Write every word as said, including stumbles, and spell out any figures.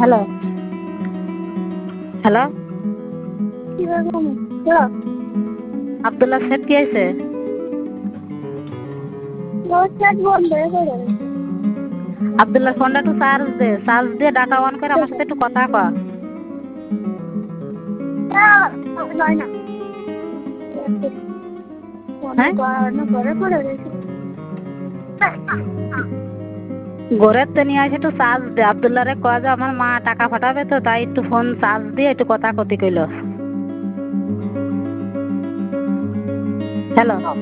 Hello hello Abdullah set কি আছে? আব্দুল্লাহ ফোনটা একটু চার্জ দে, চার্জ দিয়ে ডাটা অন করে আমার সাথে একটু কথা কয়। হ্যাঁ ঘরের তো নিয়ে আসে একটু চার্জ দে। আব্দুল্লাহ রে কয় যে আমার মা টাকা পাঠাবে তো, তাই একটু ফোন চার্জ দিয়ে একটু কথা কতি কইল। হ্যালো